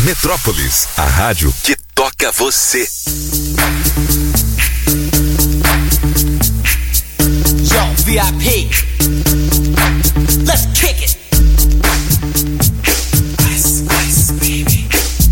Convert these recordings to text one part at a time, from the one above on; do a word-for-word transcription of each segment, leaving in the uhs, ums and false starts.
Metrópolis, a rádio que toca você. Yo, V I P, let's kick it. Ice, ice, baby.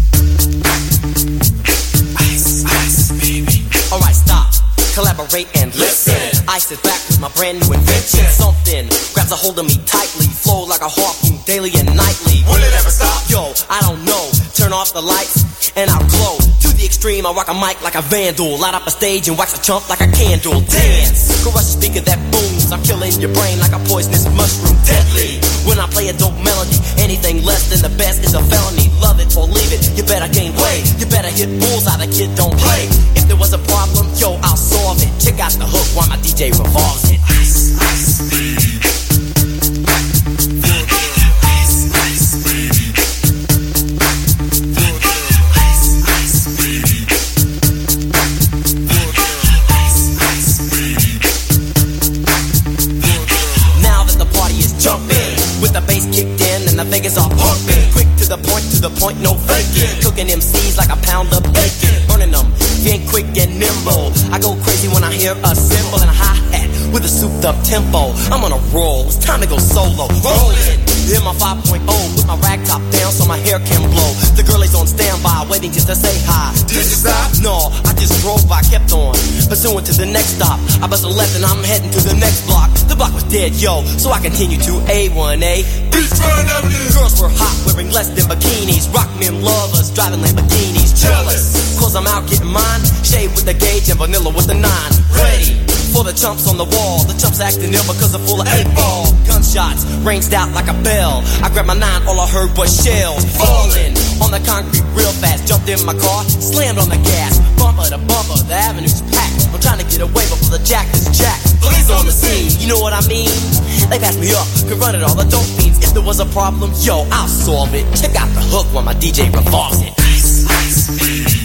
Ice, ice, baby. Alright, stop, collaborate and listen. Ice is back with my brand new invention. Something grabs a hold of me tightly, flow like a harpoon daily and nightly. Will it ever stop? Yo, I don't know. Turn off the lights and I'll glow. To the extreme, I rock a mic like a vandal. Light up a stage and wax a chump like a candle. Dance, crush a speaker that booms. I'm killing your brain like a poisonous mushroom. Deadly, when I play a dope melody. Anything less than the best is a felony. Love it or leave it, you better gain weight. You better hit bullseye, the kid don't play. If there was a problem, yo, I'll solve it. Check out the hook while my D J revolves it. Ice, ice, baby. With the bass kicked in and the Vegas are pumping. Quick to the point, to the point, no faking. Cooking M Cs like a pound of bacon. Burning them, being quick and nimble. I go crazy when I hear a cymbal and a hi-hat with a souped up tempo. I'm on a roll, it's time to go solo. Rolling, in my five point oh, put my rag top down so my hair can blow. The girl is on standby, waiting just to say hi. Did you stop? No, I just drove by, kept on, pursuing to the next stop. I bust a left and I'm heading to the next block. The block was dead, yo, so I continue to A one A. Girls were hot, wearing less than bikinis. Rock men lovers, driving Lamborghinis. Jealous, cause I'm out getting mine. Shade with the gauge and vanilla with the nine. Ready for the chumps on the wall. The chumps acting ill because they're full of eight ball. Gunshots ranged out like a bell. I grabbed my nine, all I heard was shells falling on the concrete real fast. Jumped in my car, slammed on the gas. Bumper to bumper, the avenue's packed. I'm trying to get away before the jack is jacked. Police on the scene, you know what I mean? They passed me up, could run it all the dope fiends. If there was a problem, yo, I'll solve it. Check out the hook while my D J revolves it. Ice, ice, baby.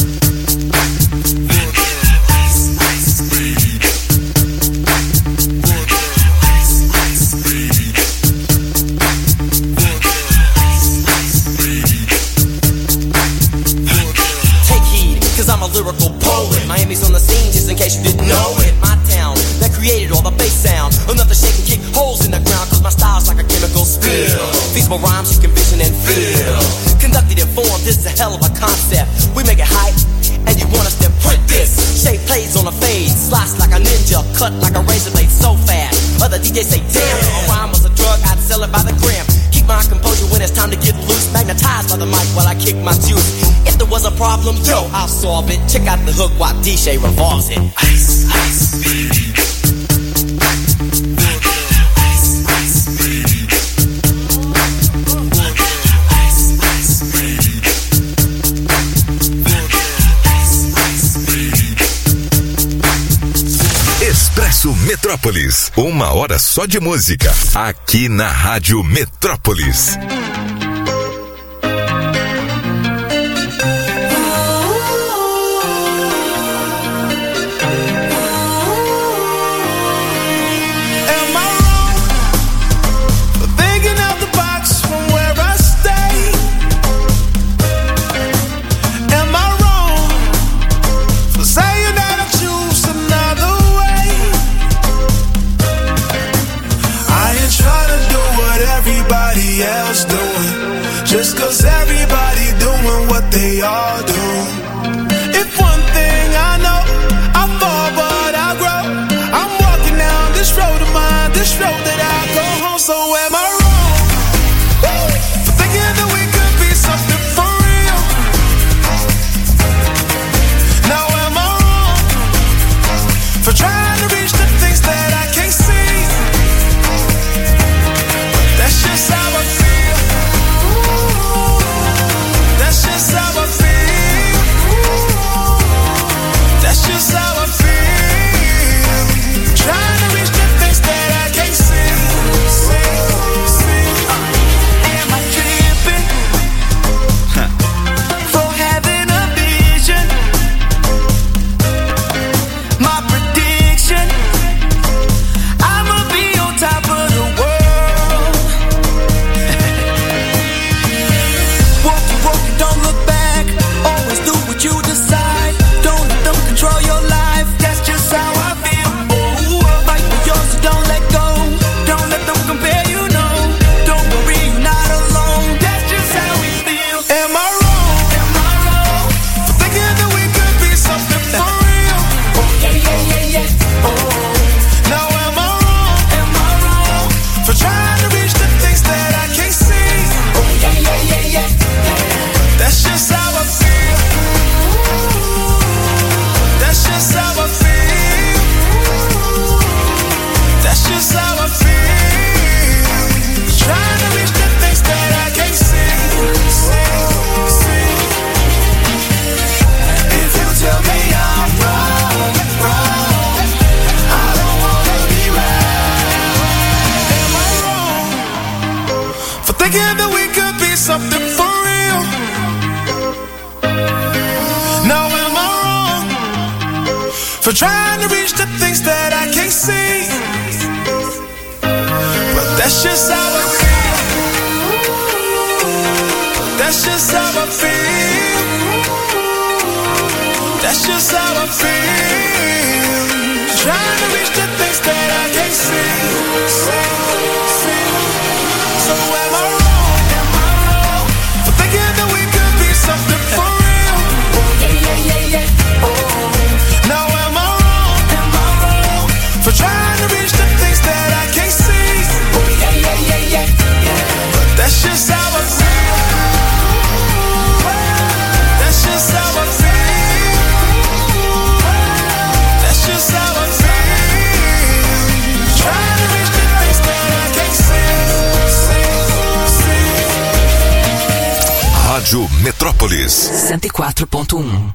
Lyrical poet, Miami's on the scene just in case you didn't know it. My town that created all the bass sound. Enough to shake and kick holes in the ground, cause my style's like a chemical spill. Feasible rhymes you can vision and feel. Conducted in form, this is a hell of a concept. We make it hype, and you want us to print this. Shape plays on a fade, slice like a ninja, cut like a razor blade so fast. Other D Js say, damn, if a rhyme was a drug, I'd sell it by the gram. Keep my composure when it's time to get loose. Magnetized by the mic while I kick my juice. If there was a problem, yo, I'll solve it. Check out the hook while D J revolves it. Ice, ice, baby. Ice, ice, baby. Ice, ice, baby. Ice, ice, baby. Expresso Metrópolis, uma hora só de música, aqui na Rádio Metrópolis. Else do for trying to reach the things that I can't see. But that's just how I feel. That's just how I feel. That's just how I feel. Trying to reach the things that I can't see. see, see. So am I wrong? Am I wrong for thinking that we could be something for real? Yeah, yeah, yeah, yeah. Oh. Now am I wrong? Am I wrong for trying to reach the things that I can't see? Oh yeah, yeah, yeah, yeah, yeah. But that's just how I feel. That's just how I feel. That's just how I feel. Trying to reach the things that I can't see. see, see. Rádio Metrópolis cento e quatro ponto um.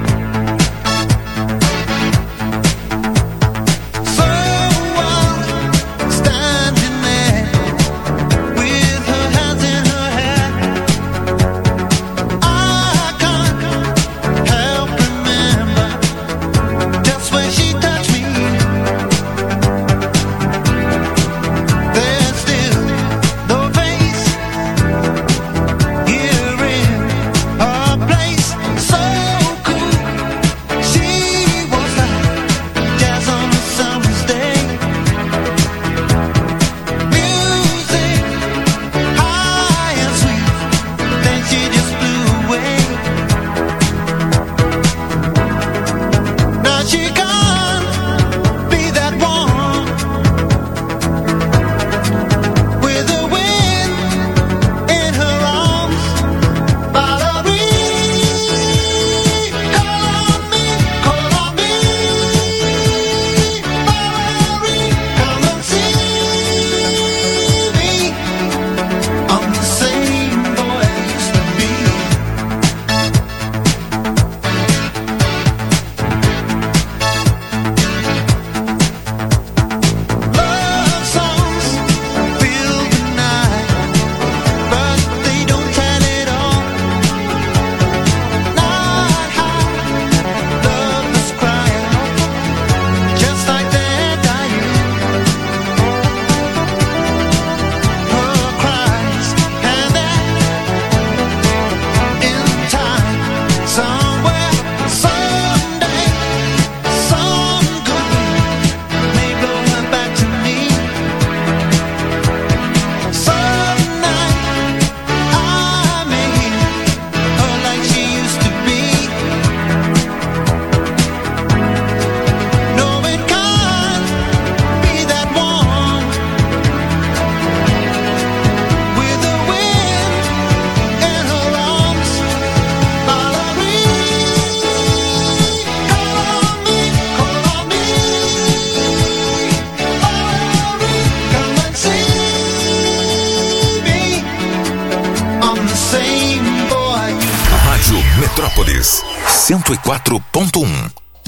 Metrópolis cento e quatro ponto um.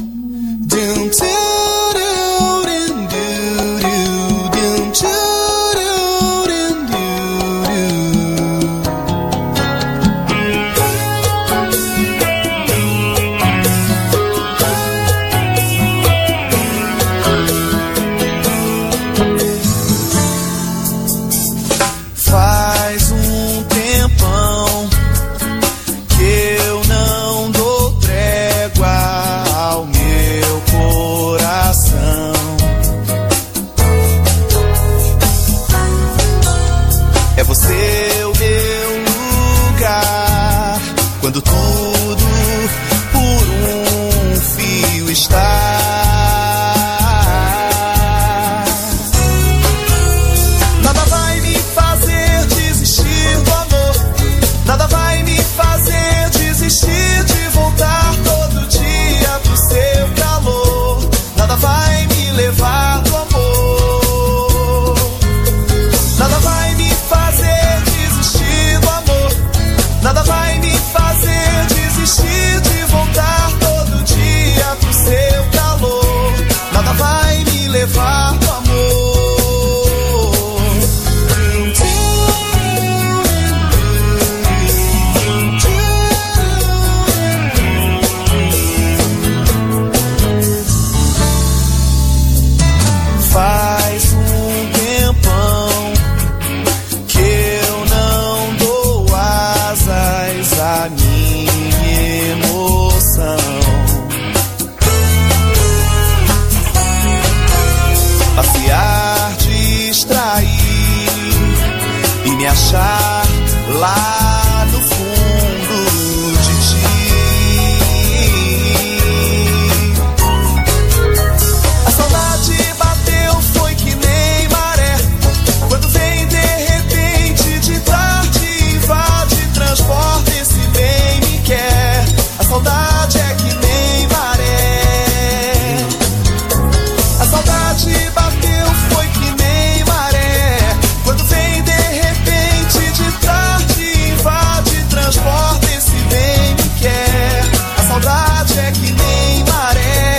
Faz um tempão que eu não dou trégua ao meu coração. achar lá no fundo de ti. A saudade bateu, foi que nem maré, quando vem de repente, de tarde, invade, transporta, esse bem me quer. A saudade é que nem maré. A saudade bateu, foi que nem maré, quando vem de repente, de tarde, invade, transporta, esse bem me quer. A saudade é que nem maré.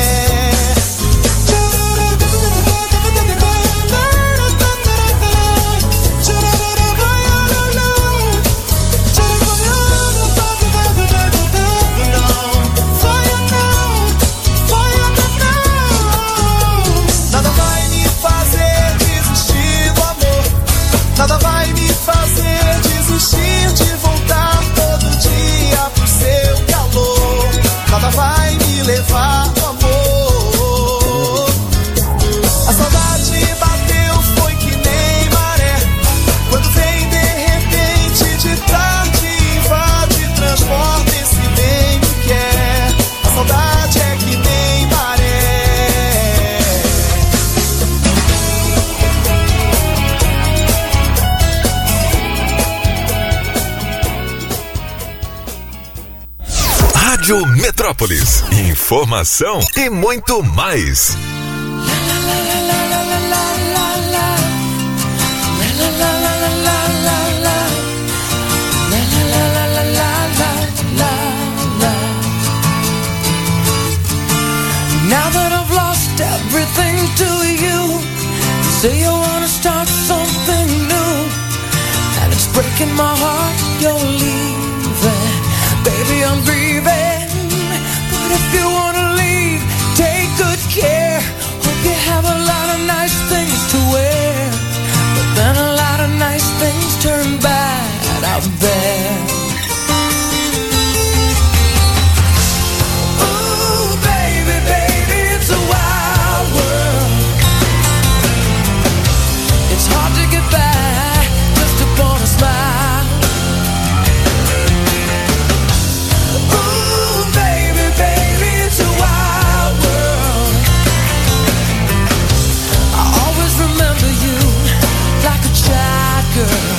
Nada vai me fazer desistir do amor, nada vai me fazer desistir de voltar todo dia pro seu calor, nada vai me levar do amor. A saudade bateu, foi que nem maré, quando vem de repente, de tarde, invade, transporta, esse bem me quer. A saudade é que nem maré. Rádio Metrópolis. Informação e muito mais. Now that I've lost everything to you, you say you wanna start something new, and it's breaking my heart you're leaving. Baby, I'm grieving, but if you wanna leave, take good care. Hope you have a lot of nice things to wear, but then a lot of nice things turn bad out there. Ooh, baby, baby, it's a wild world. It's hard to get by just upon a smile. Ooh, baby, baby, it's a wild world. I always remember you like a child girl.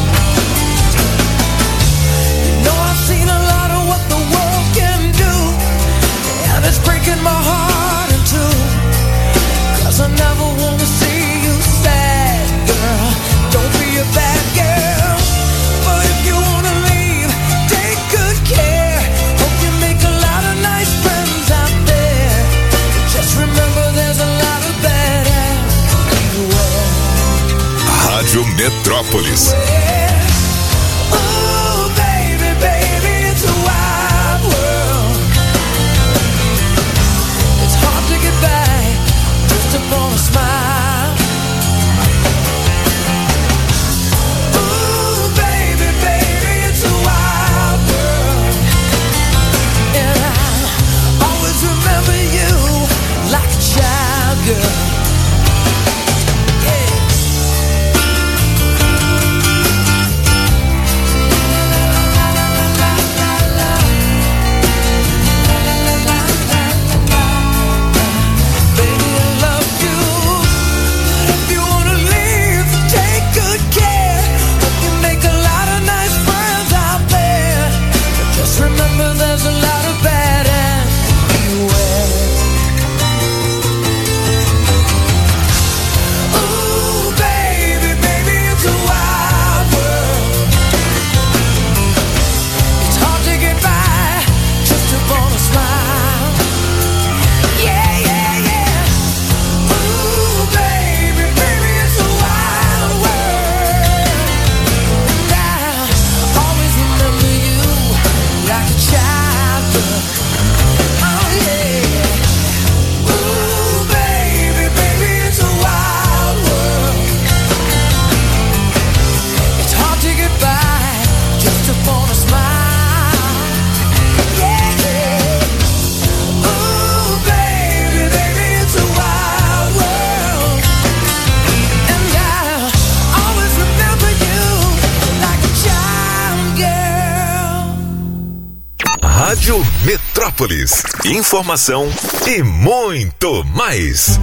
You know I've seen a lot of what the world can do, and it's breaking my heart in two, 'cause I never wanna see you sad, girl. Don't be a bad girl, but if you wanna leave, take good care. Hope you make a lot of nice friends out there. Just remember there's a lot of bad everywhere. Rádio Metrópolis. Ooh, baby, baby, it's a wild world. It's hard to get by just upon a smile. Ooh, baby, baby, it's a wild world. And I always remember you like a child girl. Yeah. Rádio Metrópolis. Informação e muito mais.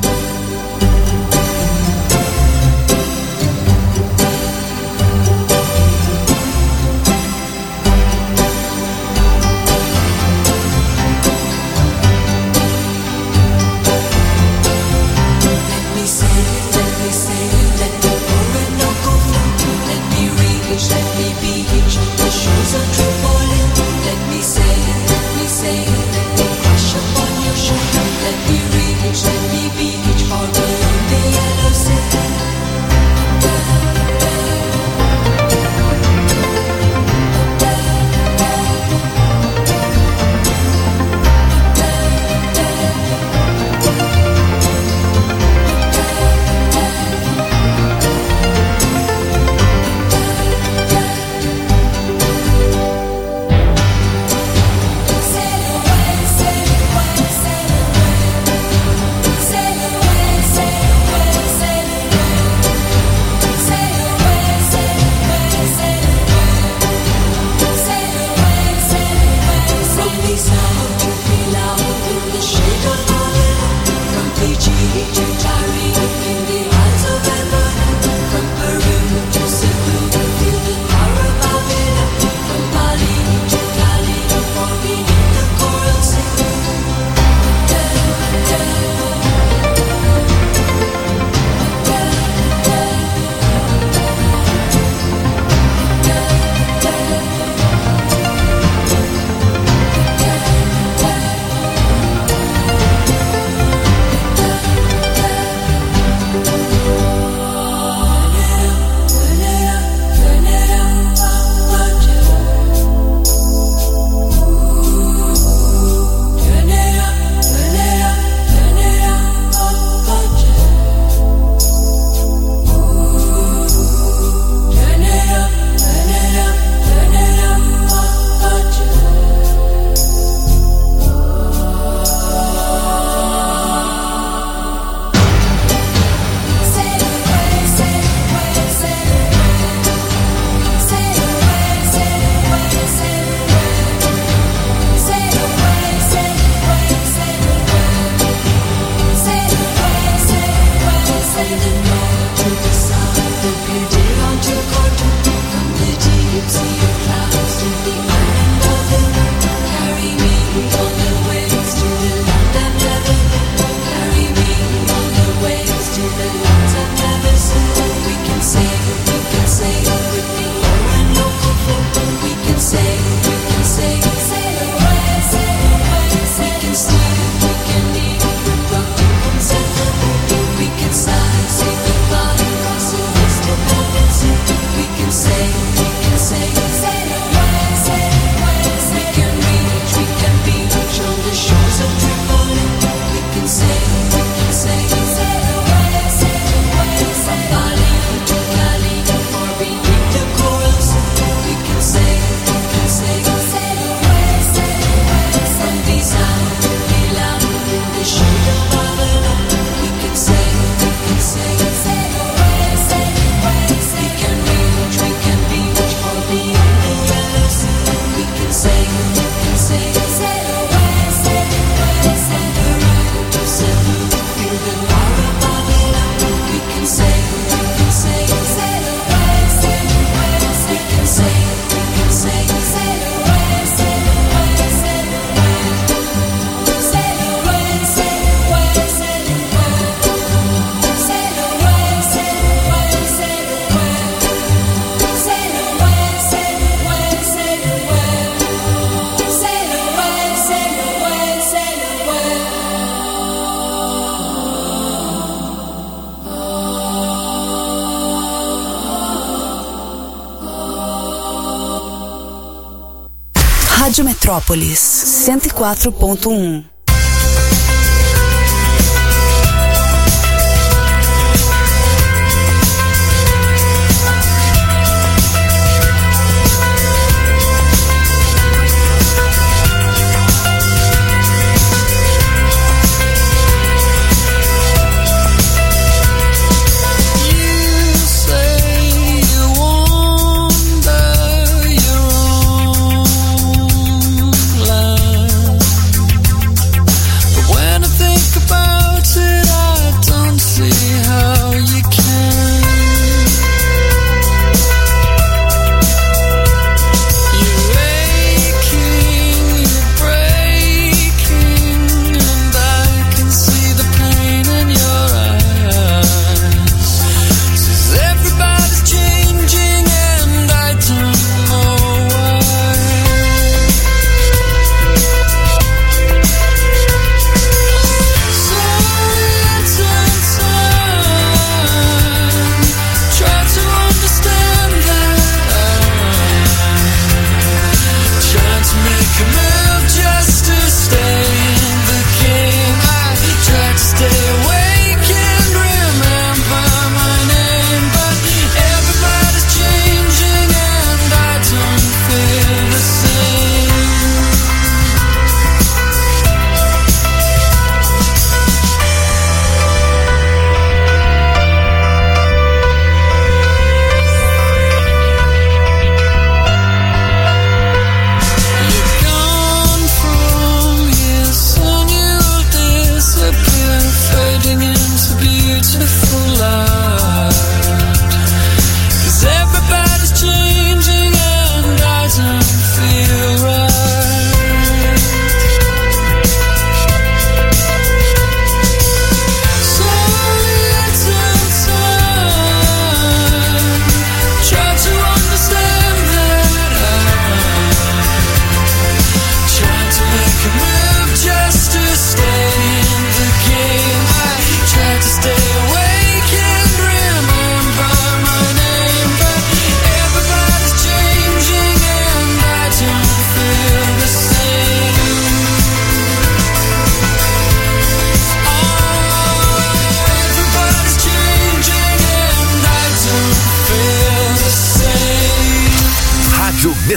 Rádio Metrópolis, cento e quatro ponto um. Love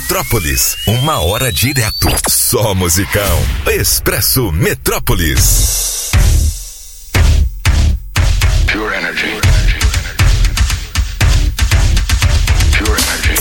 Metrópolis, uma hora direto. Só musicão. Expresso Metrópolis. Pure energy. Pure energy.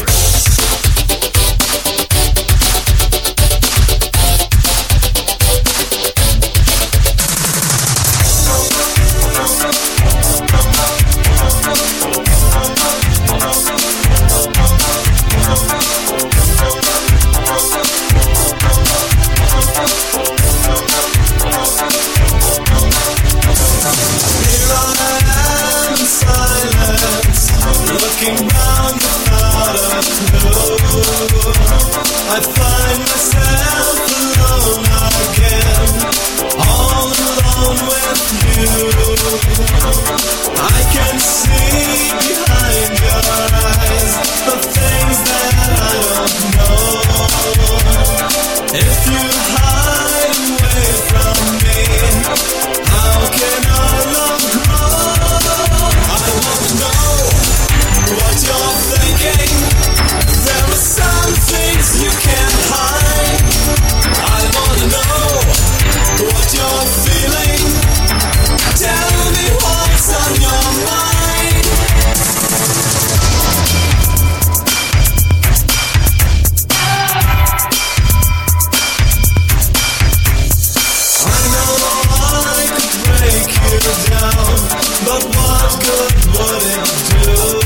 Looking round without a clue, I find myself alone again, all alone with you. I can see behind your eyes the things that I don't know. If you hide away from me, how can our love grow? I want to know what you're thinking. There are some things you can't hide. I wanna know what you're feeling. Tell me what's on your mind. I know I could break you down, but what good would it do?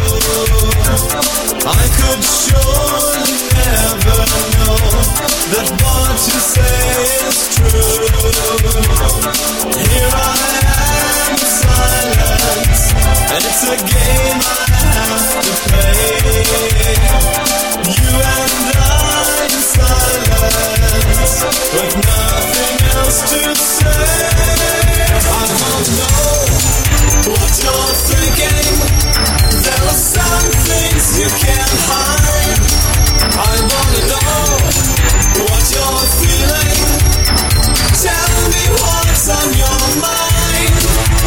I could surely never know that what you say is true. Here I am in silence, and it's a game I have to play. You and I in silence, with nothing else to say. I don't know what you're thinking. There are some things you can't hide. I wanna know what you're feeling. Tell me what's on your mind.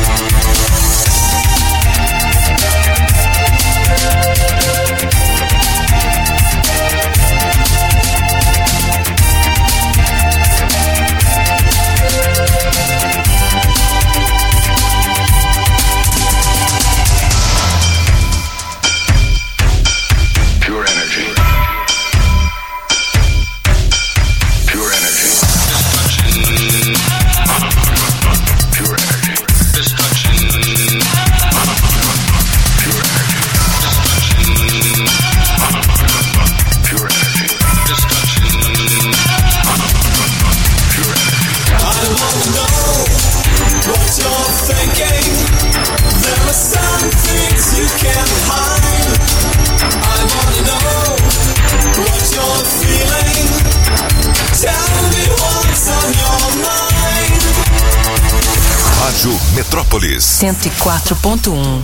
Metrópolis cento e quatro ponto um.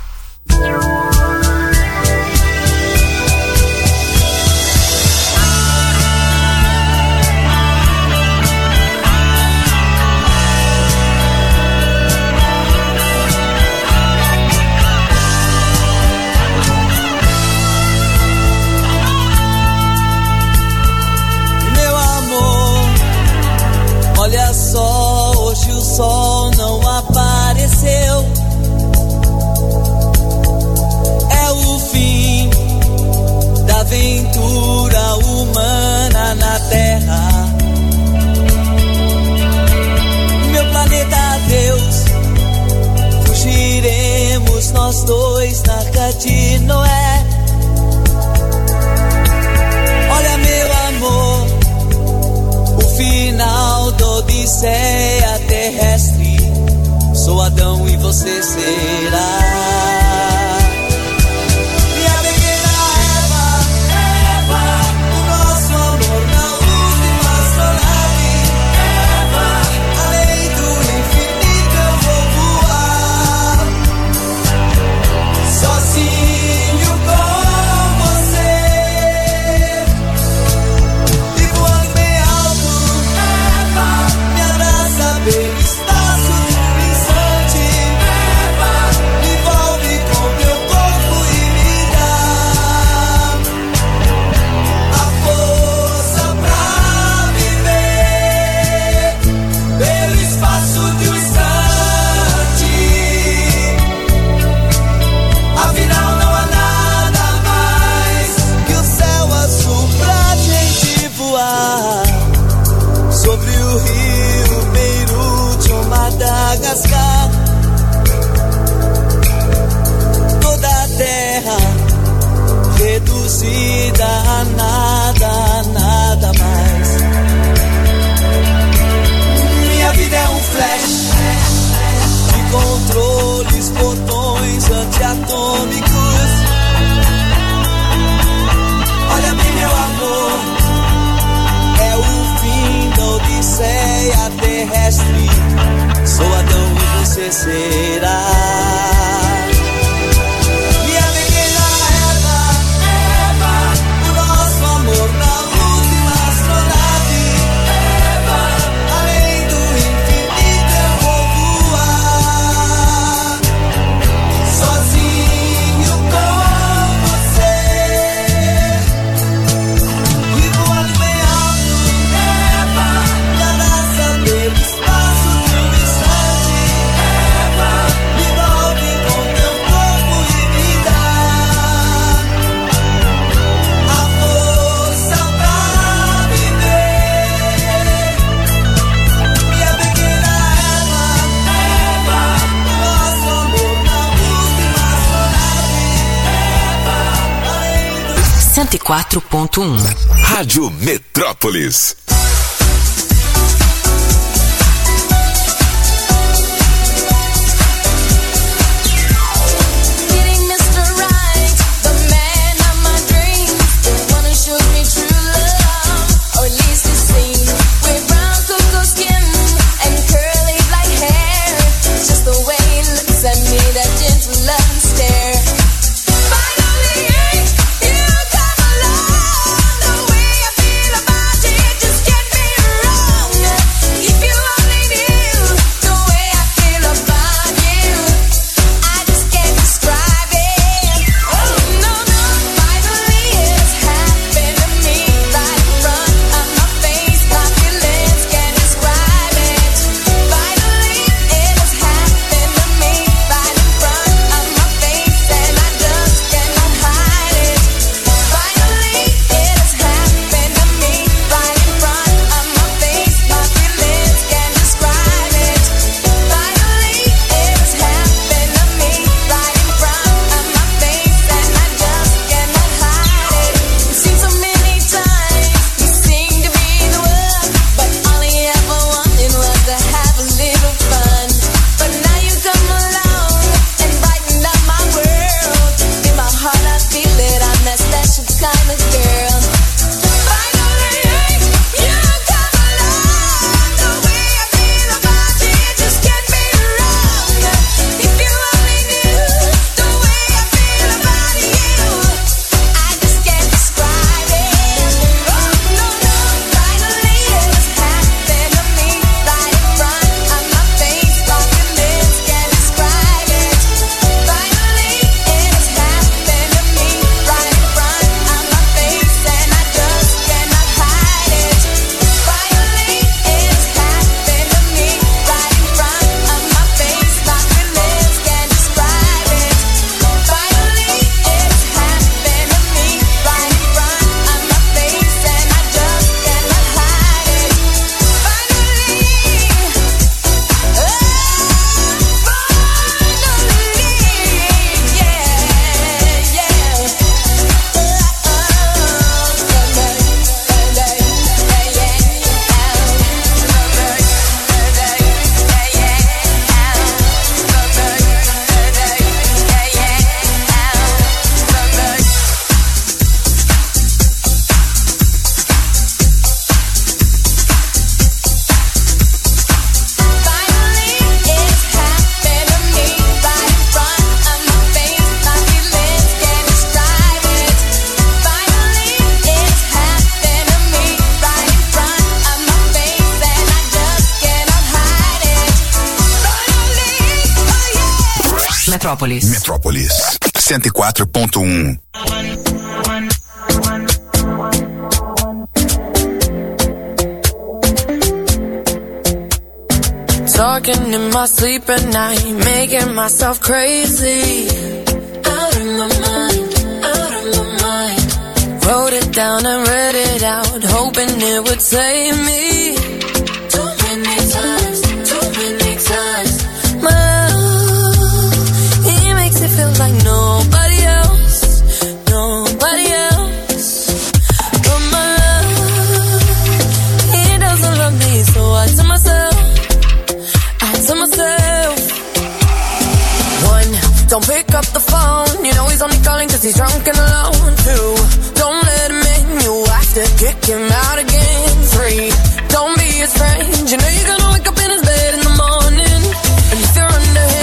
Meu amor, olha só, hoje o sol não apareceu. É o fim da aventura humana na Terra. Meu planeta Deus, fugiremos nós dois na Arca de Noé. Olha, meu amor, o final da Odisseia terrestre. Sou Adão e você será minha pequena Eva, Eva. O nosso amor na luz de uma astronave, Eva. Além do infinito eu vou voar, sozinho com você. E voando bem alto, Eva. Me abraça bem espaço. Me será? cento e quatro ponto um. Rádio Metrópolis. Metrópolis. Metrópolis. cento e quatro ponto um. Talking in my sleep at night, making myself crazy. Out of my mind, out of my mind. Wrote it down and read it out, hoping it would save me. Too many times, too many times. My love, he makes it feel like nobody else, nobody else. But my love, he doesn't love me, so I tell myself, I tell myself. One, don't pick up the phone, you know he's only calling cause he's drunk and alone. Two, don't let him in, you have to kick him out again. Three, don't be his friend, you know you're gonna wake up in his bed in the morning. And if you're under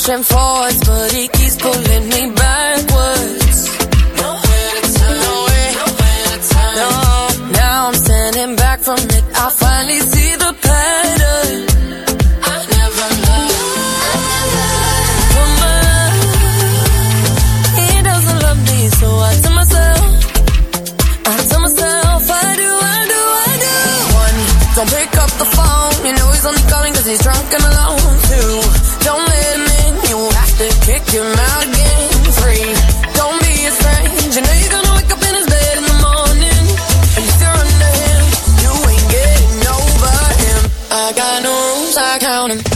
pushing forwards, but he keeps pulling me backwards. Nowhere to turn, nowhere, nowhere to turn. No, now I'm standing back from it. I finally see the pattern. I never loved, but my, he doesn't love me, so I tell myself, I tell myself, I do, I do, I do. One, don't pick up the phone, you know he's only calling 'cause he's drunk and alone. Two, don't let him in, you have to kick him out again. Three, don't be a stranger, you know you're gonna wake up in his bed in the morning. And if you're under him, you ain't getting over him. I got no rules, I count him.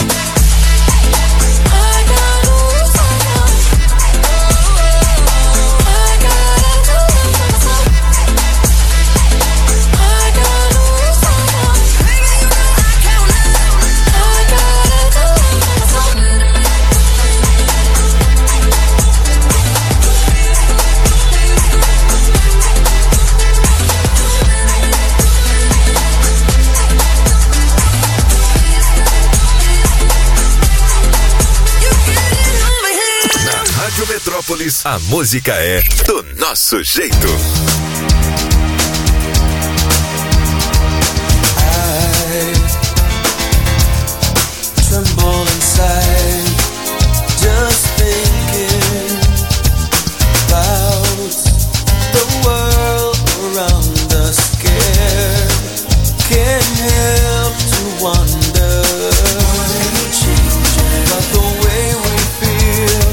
Metrópolis, a música é do nosso jeito. I tremble inside, just thinking about the world around us. Scared, can't help to wonder about the way we feel.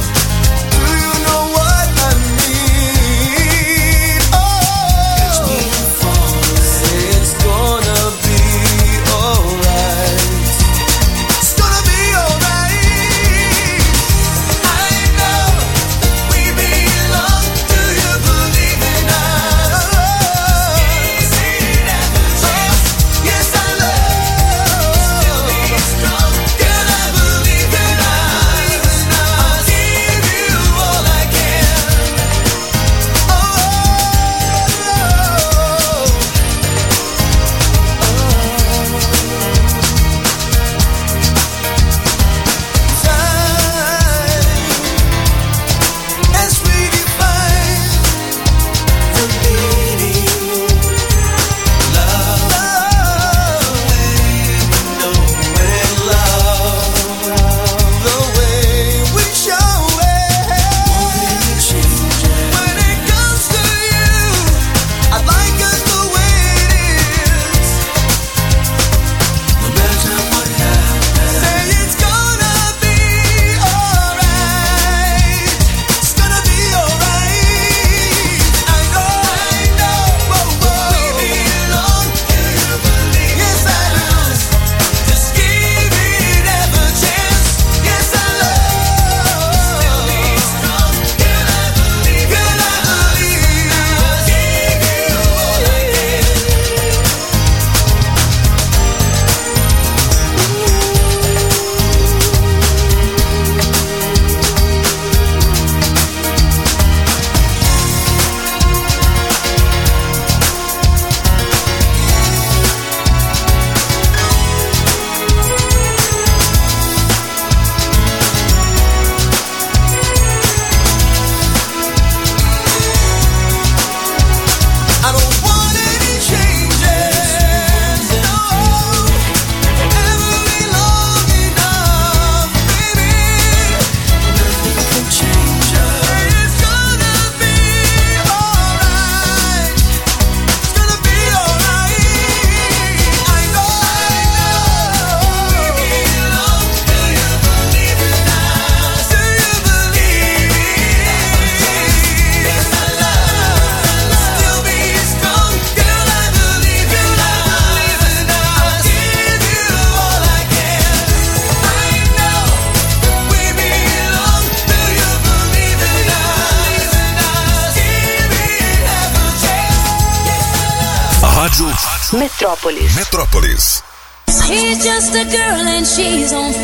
Metrópolis. Metrópolis. She's just a girl and she's on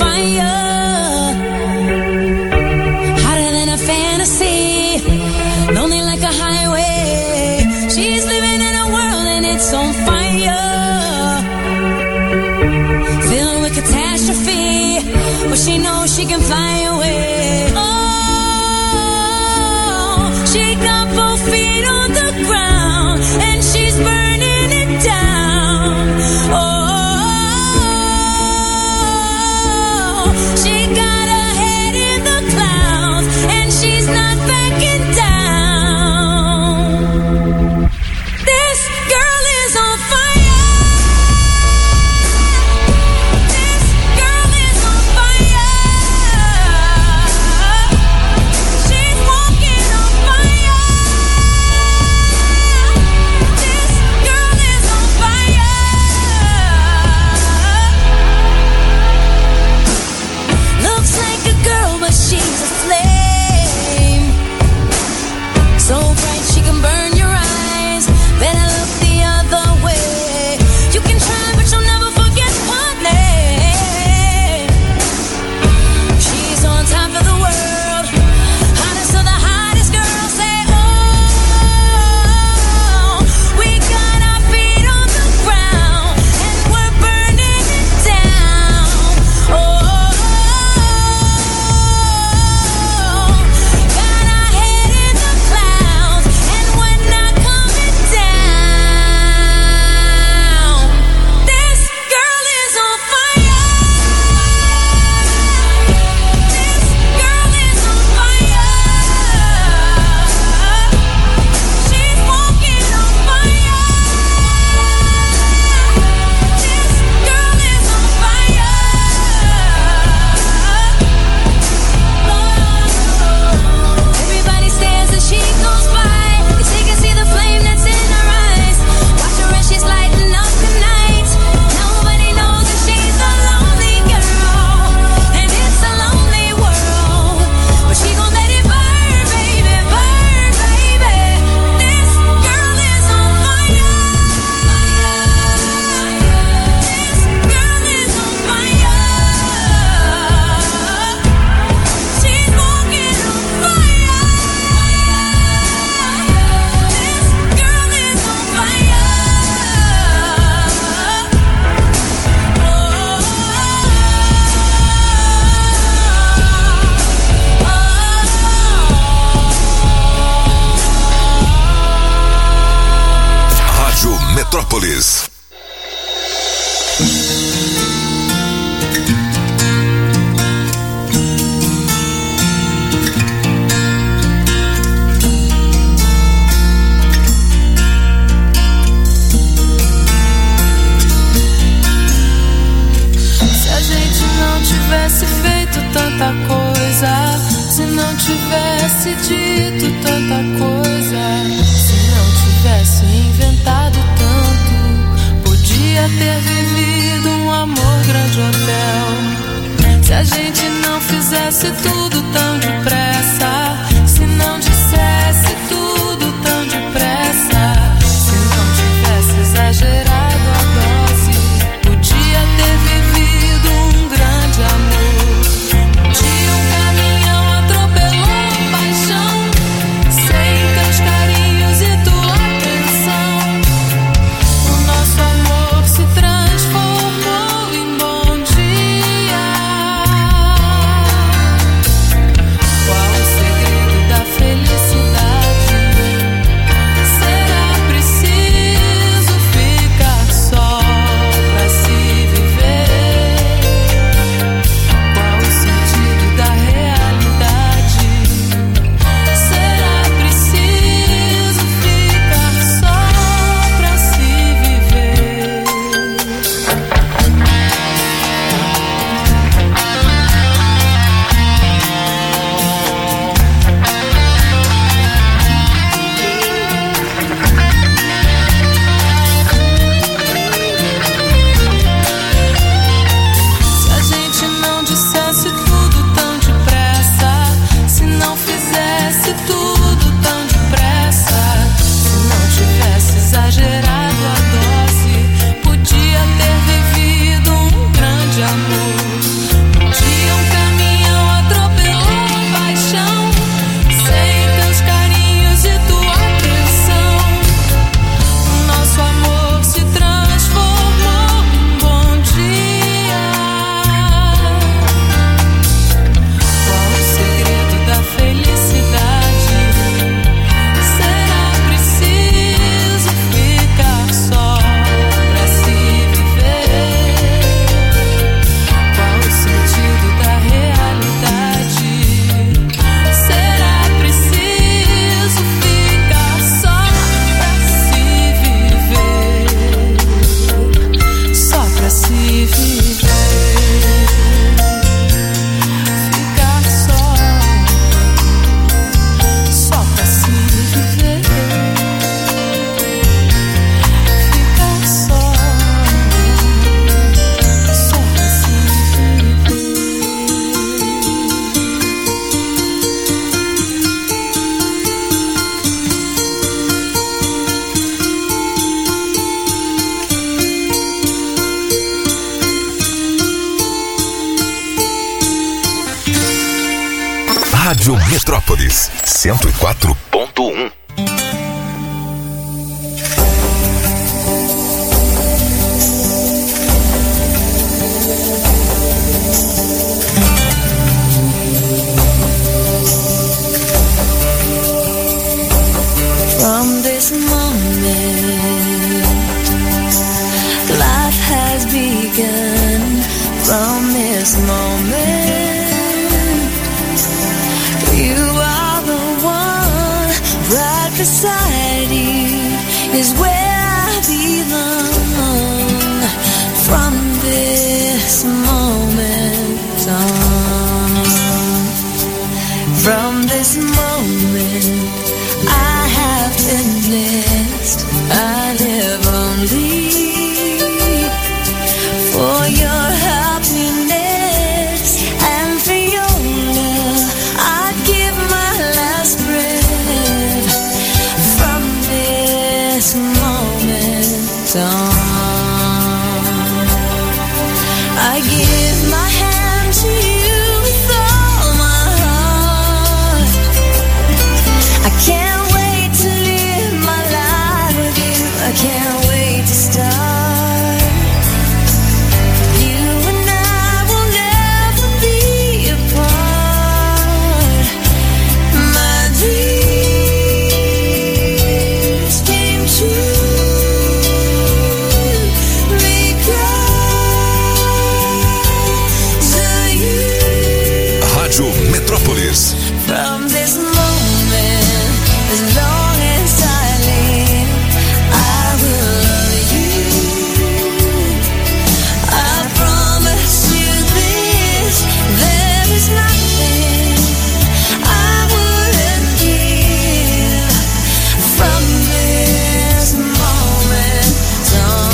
fire. Hotter than a fantasy. Lonely like a highway. She's living in a world and it's on fire. Filled with catastrophe. But she knows she can fly away. Metrópolis. Se a gente não tivesse feito tanta coisa, se não tivesse dito tanta coisa, se não tivesse inventado tanto, podia ter vivido um amor grande hotel. Se a gente não fizesse tudo tão depressa, se não dissesse tudo tão depressa, se não tivesse exagerado a dose, podia ter vivido um grande amor. Um dia Metrópolis cento e quatro ponto um. From this moment, life has begun. From this moment, you are the one. Right beside you is where I belong. From this moment on, from this moment, I have been blessed. I live only for your happiness and for your love. I'd give my last breath. From this moment on, I give my hand to you with all my heart. I can't wait to live my life with you. I can't wait to start. You and I will never be apart. My dreams came true because of you. Rádio Metrópolis. From this moment, as long as I live, I will love you. I promise you this, there is nothing I wouldn't give. From this moment on.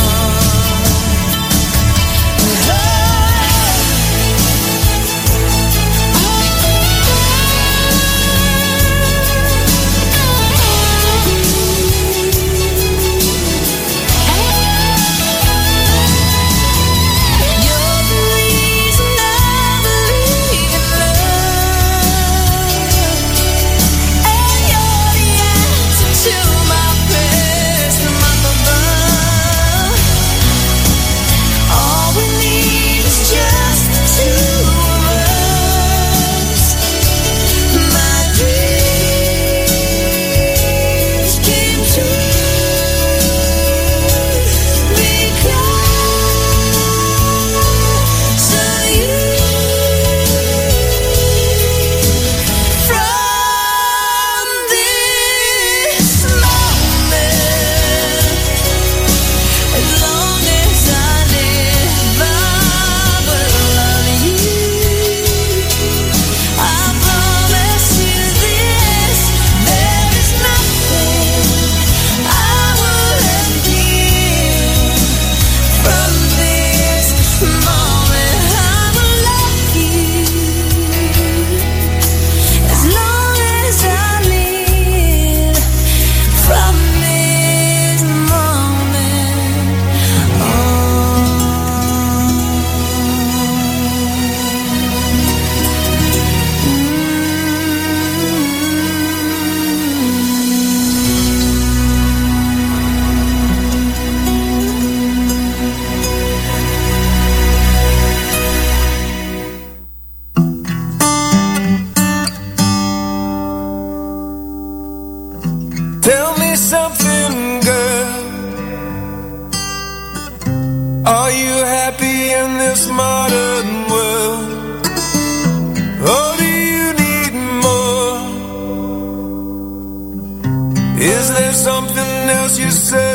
You're the reason I believe in love, and you're the answer to my prayers from up above. All we need is just the two of us. My dreams came true because of you. From this moment, as long as I live, I will love you. I promise you this, there is nothing I wouldn't give. From this moment, I will love you as long as I live. From this moment Tell me something, girl. Are you happy in this moment?